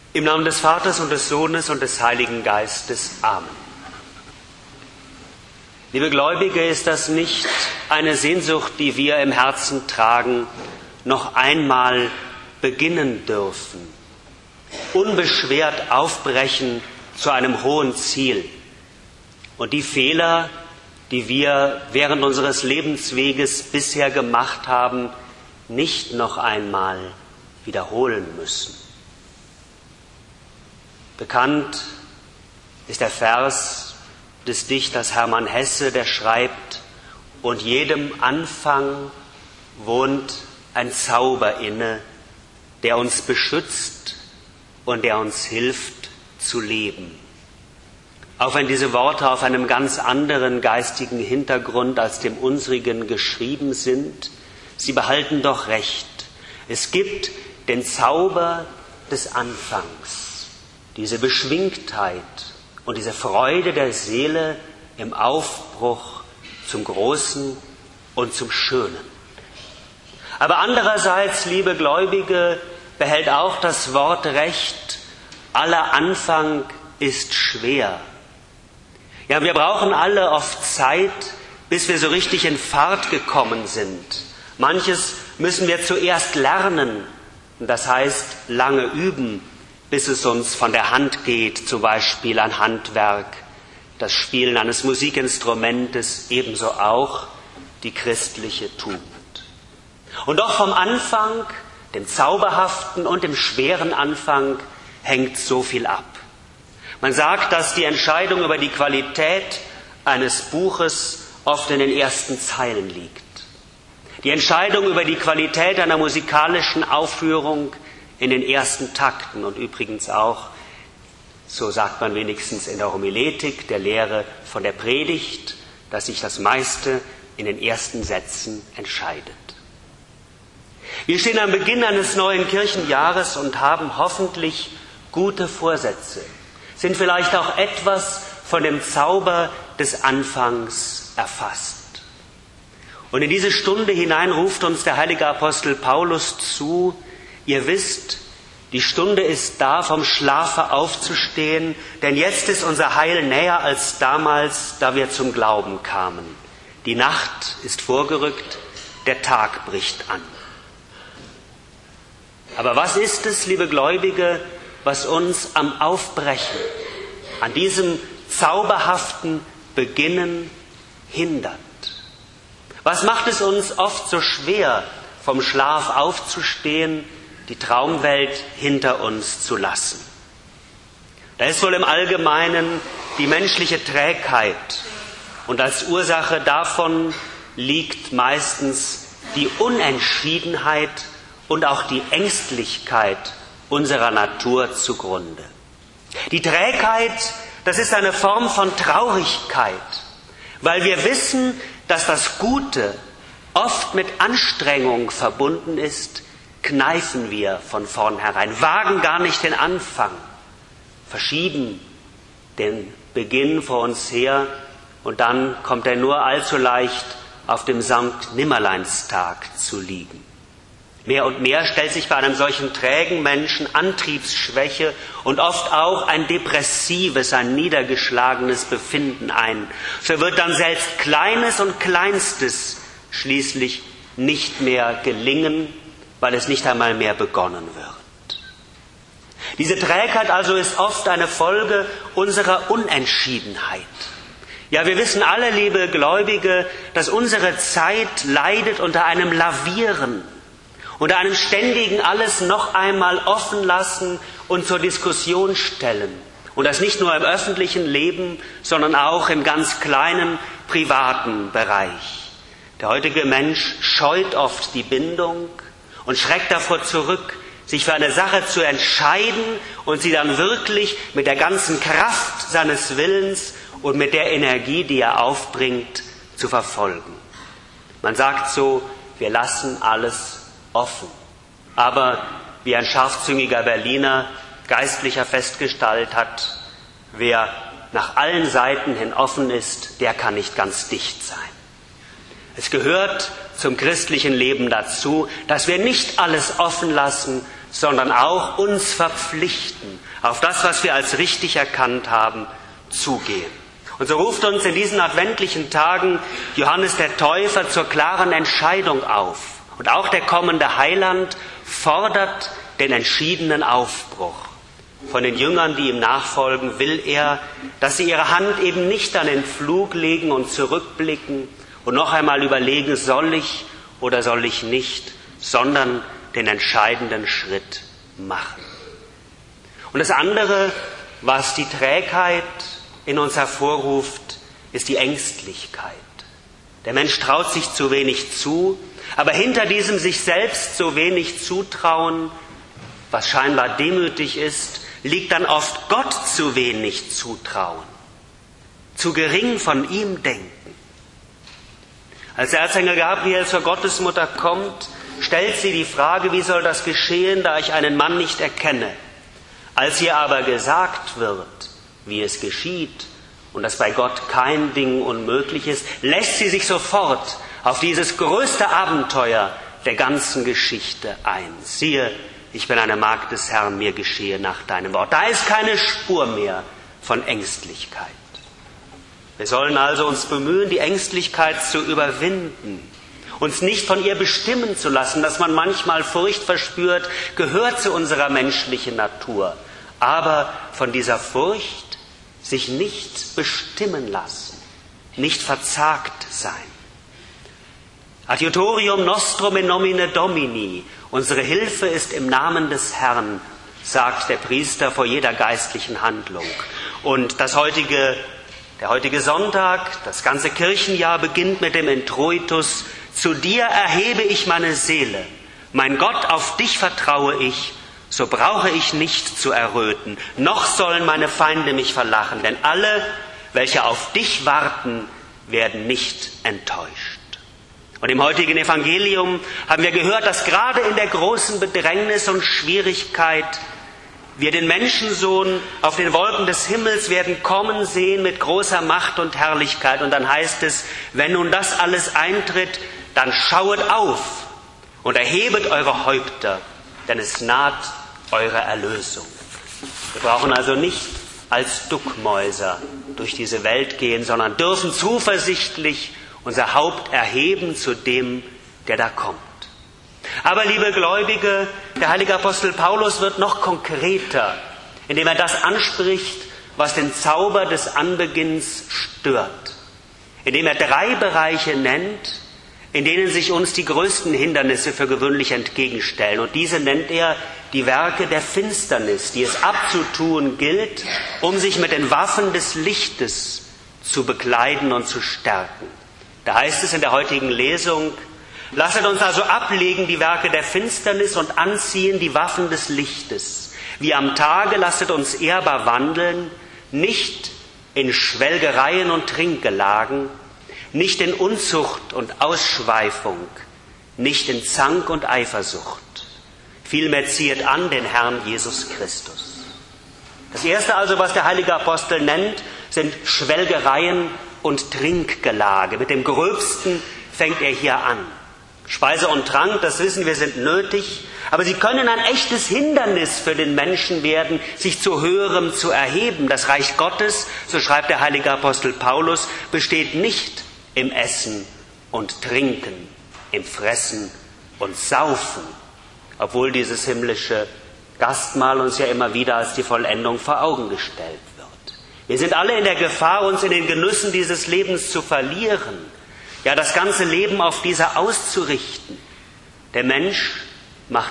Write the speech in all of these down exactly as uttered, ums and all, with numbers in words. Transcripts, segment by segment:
Im Namen des Vaters und des Sohnes und des Heiligen Geistes. Amen. Liebe Gläubige, ist das nicht eine Sehnsucht, die wir im Herzen tragen, noch einmal beginnen dürfen, unbeschwert aufbrechen zu einem hohen Ziel und die Fehler, die wir während unseres Lebensweges bisher gemacht haben, nicht noch einmal wiederholen müssen. Bekannt ist der Vers des Dichters Hermann Hesse, der schreibt: Und jedem Anfang wohnt ein Zauber inne, der uns beschützt und der uns hilft zu leben. Auch wenn diese Worte auf einem ganz anderen geistigen Hintergrund als dem unsrigen geschrieben sind, sie behalten doch recht. Es gibt den Zauber des Anfangs, diese Beschwingtheit und diese Freude der Seele im Aufbruch zum Großen und zum Schönen. Aber andererseits, liebe Gläubige, behält auch das Wort Recht: aller Anfang ist schwer. Ja, wir brauchen alle oft Zeit, bis wir so richtig in Fahrt gekommen sind. Manches müssen wir zuerst lernen, das heißt lange üben, bis es uns von der Hand geht, zum Beispiel ein Handwerk, das Spielen eines Musikinstrumentes, ebenso auch die christliche Tugend. Und doch vom Anfang, dem zauberhaften und dem schweren Anfang, hängt so viel ab. Man sagt, dass die Entscheidung über die Qualität eines Buches oft in den ersten Zeilen liegt. Die Entscheidung über die Qualität einer musikalischen Aufführung in den ersten Takten und übrigens auch, so sagt man wenigstens in der Homiletik, der Lehre von der Predigt, dass sich das meiste in den ersten Sätzen entscheidet. Wir stehen am Beginn eines neuen Kirchenjahres und haben hoffentlich gute Vorsätze, sind vielleicht auch etwas von dem Zauber des Anfangs erfasst. Und in diese Stunde hinein ruft uns der heilige Apostel Paulus zu: Ihr wisst, die Stunde ist da, vom Schlafe aufzustehen, denn jetzt ist unser Heil näher als damals, da wir zum Glauben kamen. Die Nacht ist vorgerückt, der Tag bricht an. Aber was ist es, liebe Gläubige, was uns am Aufbrechen, an diesem zauberhaften Beginnen hindert? Was macht es uns oft so schwer, vom Schlaf aufzustehen, die Traumwelt hinter uns zu lassen? Da ist wohl im Allgemeinen die menschliche Trägheit, und als Ursache davon liegt meistens die Unentschiedenheit und auch die Ängstlichkeit unserer Natur zugrunde. Die Trägheit, das ist eine Form von Traurigkeit, weil wir wissen, dass das Gute oft mit Anstrengung verbunden ist, kneifen wir von vornherein, wagen gar nicht den Anfang, verschieben den Beginn vor uns her und dann kommt er nur allzu leicht auf dem Sankt-Nimmerleinstag zu liegen. Mehr und mehr stellt sich bei einem solchen trägen Menschen Antriebsschwäche und oft auch ein depressives, ein niedergeschlagenes Befinden ein. So wird dann selbst Kleines und Kleinstes schließlich nicht mehr gelingen, weil es nicht einmal mehr begonnen wird. Diese Trägheit also ist oft eine Folge unserer Unentschiedenheit. Ja, wir wissen alle, liebe Gläubige, dass unsere Zeit leidet unter einem Lavieren, unter einem ständigen alles noch einmal offen lassen und zur Diskussion stellen. Und das nicht nur im öffentlichen Leben, sondern auch im ganz kleinen privaten Bereich. Der heutige Mensch scheut oft die Bindung und schreckt davor zurück, sich für eine Sache zu entscheiden und sie dann wirklich mit der ganzen Kraft seines Willens und mit der Energie, die er aufbringt, zu verfolgen. Man sagt so, wir lassen alles offen. Aber wie ein scharfzüngiger Berliner Geistlicher festgestellt hat, wer nach allen Seiten hin offen ist, der kann nicht ganz dicht sein. Es gehört zum christlichen Leben dazu, dass wir nicht alles offen lassen, sondern auch uns verpflichten, auf das, was wir als richtig erkannt haben, zugehen. Und so ruft uns in diesen adventlichen Tagen Johannes der Täufer zur klaren Entscheidung auf. Und auch der kommende Heiland fordert den entschiedenen Aufbruch. Von den Jüngern, die ihm nachfolgen, will er, dass sie ihre Hand eben nicht an den Pflug legen und zurückblicken und noch einmal überlegen, soll ich oder soll ich nicht, sondern den entscheidenden Schritt machen. Und das andere, was die Trägheit in uns hervorruft, ist die Ängstlichkeit. Der Mensch traut sich zu wenig zu, aber hinter diesem sich selbst so wenig zutrauen, was scheinbar demütig ist, liegt dann oft Gott zu wenig zutrauen, zu gering von ihm denken. Als der Erzengel Gabriel zur Gottesmutter kommt, stellt sie die Frage, wie soll das geschehen, da ich einen Mann nicht erkenne? Als ihr aber gesagt wird, wie es geschieht und dass bei Gott kein Ding unmöglich ist, lässt sie sich sofort auf dieses größte Abenteuer der ganzen Geschichte ein. Siehe, ich bin eine Magd des Herrn, mir geschehe nach deinem Wort. Da ist keine Spur mehr von Ängstlichkeit. Wir sollen also uns bemühen, die Ängstlichkeit zu überwinden, uns nicht von ihr bestimmen zu lassen, dass man manchmal Furcht verspürt, gehört zu unserer menschlichen Natur, aber von dieser Furcht sich nicht bestimmen lassen, nicht verzagt sein. Adiutorium nostrum in nomine Domini, unsere Hilfe ist im Namen des Herrn, sagt der Priester vor jeder geistlichen Handlung. Und das heutige, der heutige Sonntag, das ganze Kirchenjahr beginnt mit dem Introitus: Zu dir erhebe ich meine Seele, mein Gott, auf dich vertraue ich, so brauche ich nicht zu erröten, noch sollen meine Feinde mich verlachen, denn alle, welche auf dich warten, werden nicht enttäuscht. Und im heutigen Evangelium haben wir gehört, dass gerade in der großen Bedrängnis und Schwierigkeit wir den Menschensohn auf den Wolken des Himmels werden kommen sehen mit großer Macht und Herrlichkeit. Und dann heißt es, wenn nun das alles eintritt, dann schauet auf und erhebet eure Häupter, denn es naht eure Erlösung. Wir brauchen also nicht als Duckmäuser durch diese Welt gehen, sondern dürfen zuversichtlich unser Haupt erheben zu dem, der da kommt. Aber, liebe Gläubige, der heilige Apostel Paulus wird noch konkreter, indem er das anspricht, was den Zauber des Anbeginns stört. Indem er drei Bereiche nennt, in denen sich uns die größten Hindernisse für gewöhnlich entgegenstellen. Und diese nennt er die Werke der Finsternis, die es abzutun gilt, um sich mit den Waffen des Lichtes zu bekleiden und zu stärken. Da heißt es in der heutigen Lesung: Lasset uns also ablegen die Werke der Finsternis und anziehen die Waffen des Lichtes. Wie am Tage lasset uns ehrbar wandeln, nicht in Schwelgereien und Trinkgelagen, nicht in Unzucht und Ausschweifung, nicht in Zank und Eifersucht. Vielmehr ziehet an den Herrn Jesus Christus. Das erste also, was der heilige Apostel nennt, sind Schwelgereien und Trinkgelage. Mit dem Gröbsten fängt er hier an. Speise und Trank, das wissen wir, sind nötig, aber sie können ein echtes Hindernis für den Menschen werden, sich zu Höherem zu erheben. Das Reich Gottes, so schreibt der heilige Apostel Paulus, besteht nicht im Essen und Trinken, im Fressen und Saufen, obwohl dieses himmlische Gastmahl uns ja immer wieder als die Vollendung vor Augen gestellt wird. Wir sind alle in der Gefahr, uns in den Genüssen dieses Lebens zu verlieren, ja, das ganze Leben auf dieser auszurichten. Der Mensch macht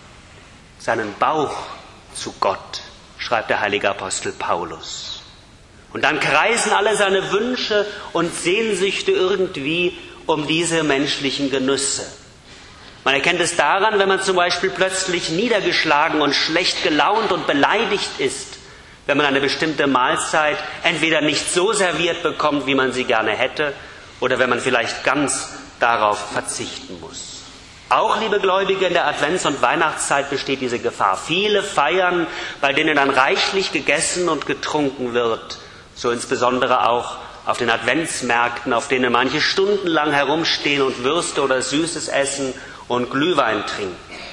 seinen Bauch zu Gott, schreibt der heilige Apostel Paulus. Und dann kreisen alle seine Wünsche und Sehnsüchte irgendwie um diese menschlichen Genüsse. Man erkennt es daran, wenn man zum Beispiel plötzlich niedergeschlagen und schlecht gelaunt und beleidigt ist, wenn man eine bestimmte Mahlzeit entweder nicht so serviert bekommt, wie man sie gerne hätte, oder wenn man vielleicht ganz darauf verzichten muss. Auch, liebe Gläubige, in der Advents- und Weihnachtszeit besteht diese Gefahr. Viele Feiern, bei denen dann reichlich gegessen und getrunken wird, so insbesondere auch auf den Adventsmärkten, auf denen manche stundenlang herumstehen und Würste oder Süßes essen und Glühwein trinken.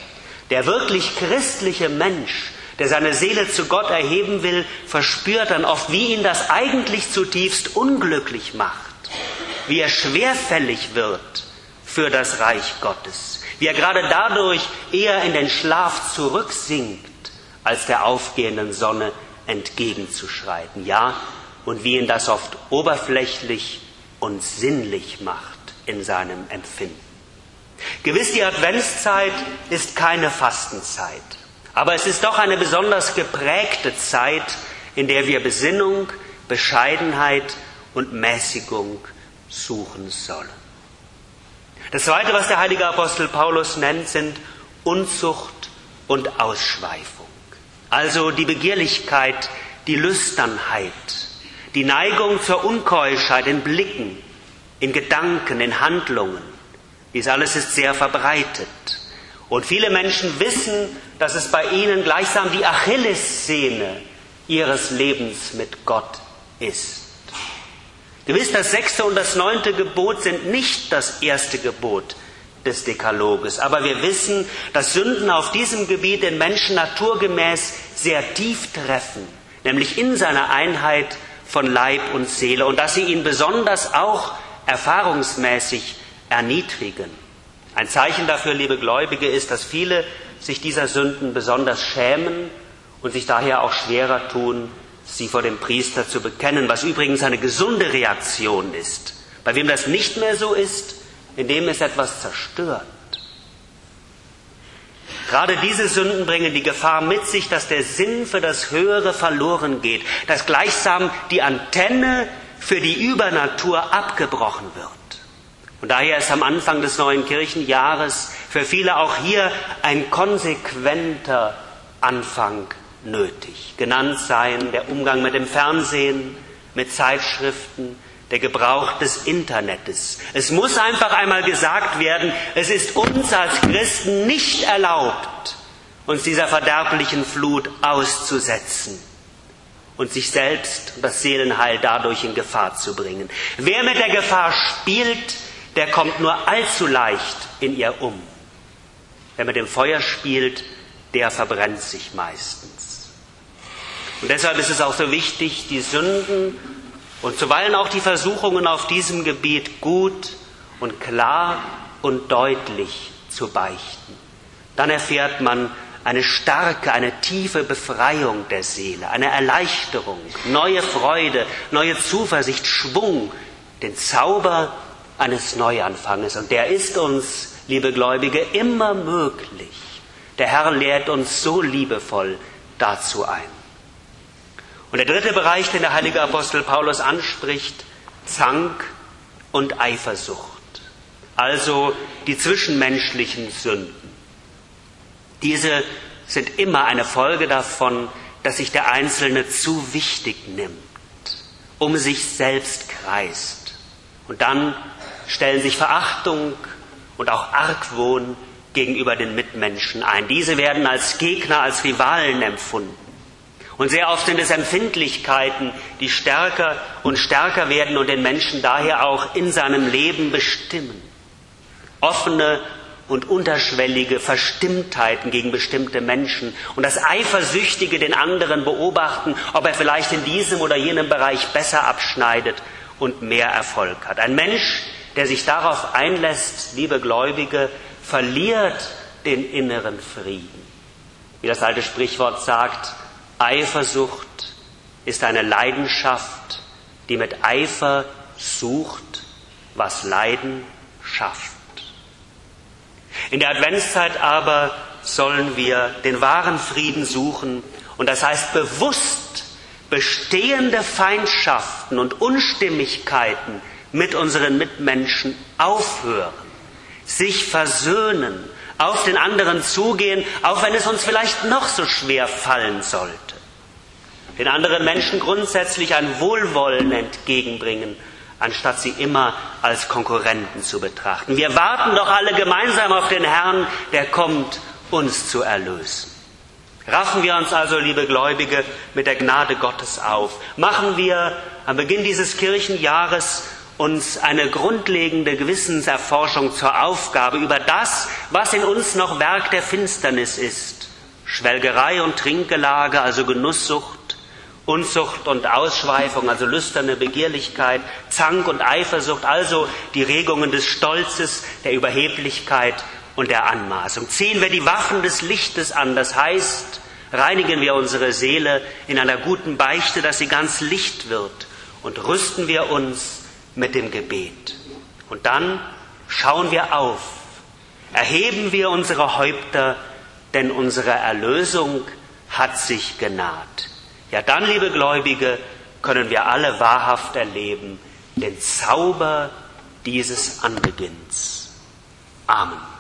Der wirklich christliche Mensch, der seine Seele zu Gott erheben will, verspürt dann oft, wie ihn das eigentlich zutiefst unglücklich macht, wie er schwerfällig wird für das Reich Gottes, wie er gerade dadurch eher in den Schlaf zurücksinkt, als der aufgehenden Sonne entgegenzuschreiten. Ja, und wie ihn das oft oberflächlich und sinnlich macht in seinem Empfinden. Gewiss, die Adventszeit ist keine Fastenzeit, aber es ist doch eine besonders geprägte Zeit, in der wir Besinnung, Bescheidenheit und Mäßigung suchen sollen. Das Zweite, was der heilige Apostel Paulus nennt, sind Unzucht und Ausschweifung. Also die Begehrlichkeit, die Lüsternheit, die Neigung zur Unkeuschheit in Blicken, in Gedanken, in Handlungen. Dies alles ist sehr verbreitet. Und viele Menschen wissen, dass es bei ihnen gleichsam die Achillessehne ihres Lebens mit Gott ist. Gewiss, das sechste und das neunte Gebot sind nicht das erste Gebot des Dekaloges. Aber wir wissen, dass Sünden auf diesem Gebiet den Menschen naturgemäß sehr tief treffen, nämlich in seiner Einheit von Leib und Seele, und dass sie ihn besonders auch erfahrungsmäßig erniedrigen. Ein Zeichen dafür, liebe Gläubige, ist, dass viele sich dieser Sünden besonders schämen und sich daher auch schwerer tun, sie vor dem Priester zu bekennen, was übrigens eine gesunde Reaktion ist. Bei wem das nicht mehr so ist, in dem es etwas zerstört. Gerade diese Sünden bringen die Gefahr mit sich, dass der Sinn für das Höhere verloren geht, dass gleichsam die Antenne für die Übernatur abgebrochen wird. Und daher ist am Anfang des neuen Kirchenjahres für viele auch hier ein konsequenter Anfang nötig. Genannt seien der Umgang mit dem Fernsehen, mit Zeitschriften, der Gebrauch des Internets. Es muss einfach einmal gesagt werden, es ist uns als Christen nicht erlaubt, uns dieser verderblichen Flut auszusetzen und sich selbst und das Seelenheil dadurch in Gefahr zu bringen. Wer mit der Gefahr spielt, der kommt nur allzu leicht in ihr um. Wer mit dem Feuer spielt, der verbrennt sich meistens. Und deshalb ist es auch so wichtig, die Sünden und zuweilen auch die Versuchungen auf diesem Gebiet gut und klar und deutlich zu beichten. Dann erfährt man eine starke, eine tiefe Befreiung der Seele, eine Erleichterung, neue Freude, neue Zuversicht, Schwung, den Zauber eines Neuanfanges. Und der ist uns, liebe Gläubige, immer möglich. Der Herr lädt uns so liebevoll dazu ein. Und der dritte Bereich, den der heilige Apostel Paulus anspricht, Zank und Eifersucht, also die zwischenmenschlichen Sünden. Diese sind immer eine Folge davon, dass sich der Einzelne zu wichtig nimmt, um sich selbst kreist. Und dann stellen sich Verachtung und auch Argwohn gegenüber den Mitmenschen ein. Diese werden als Gegner, als Rivalen empfunden. Und sehr oft sind es Empfindlichkeiten, die stärker und stärker werden und den Menschen daher auch in seinem Leben bestimmen. Offene und unterschwellige Verstimmtheiten gegen bestimmte Menschen und das Eifersüchtige den anderen beobachten, ob er vielleicht in diesem oder jenem Bereich besser abschneidet und mehr Erfolg hat. Ein Mensch, der sich darauf einlässt, liebe Gläubige, verliert den inneren Frieden. Wie das alte Sprichwort sagt, Eifersucht ist eine Leidenschaft, die mit Eifer sucht, was Leiden schafft. In der Adventszeit aber sollen wir den wahren Frieden suchen, und das heißt bewusst bestehende Feindschaften und Unstimmigkeiten mit unseren Mitmenschen aufhören, sich versöhnen, auf den anderen zugehen, auch wenn es uns vielleicht noch so schwer fallen sollte. Den anderen Menschen grundsätzlich ein Wohlwollen entgegenbringen, anstatt sie immer als Konkurrenten zu betrachten. Wir warten doch alle gemeinsam auf den Herrn, der kommt, uns zu erlösen. Raffen wir uns also, liebe Gläubige, mit der Gnade Gottes auf. Machen wir am Beginn dieses Kirchenjahres uns eine grundlegende Gewissenserforschung zur Aufgabe über das, was in uns noch Werk der Finsternis ist. Schwelgerei und Trinkgelage, also Genusssucht, Unzucht und Ausschweifung, also lüsterne Begehrlichkeit, Zank und Eifersucht, also die Regungen des Stolzes, der Überheblichkeit und der Anmaßung. Ziehen wir die Waffen des Lichtes an, das heißt, reinigen wir unsere Seele in einer guten Beichte, dass sie ganz Licht wird, und rüsten wir uns mit dem Gebet. Und dann schauen wir auf, erheben wir unsere Häupter, denn unsere Erlösung hat sich genaht. Ja, dann, liebe Gläubige, können wir alle wahrhaft erleben den Zauber dieses Anbeginns. Amen.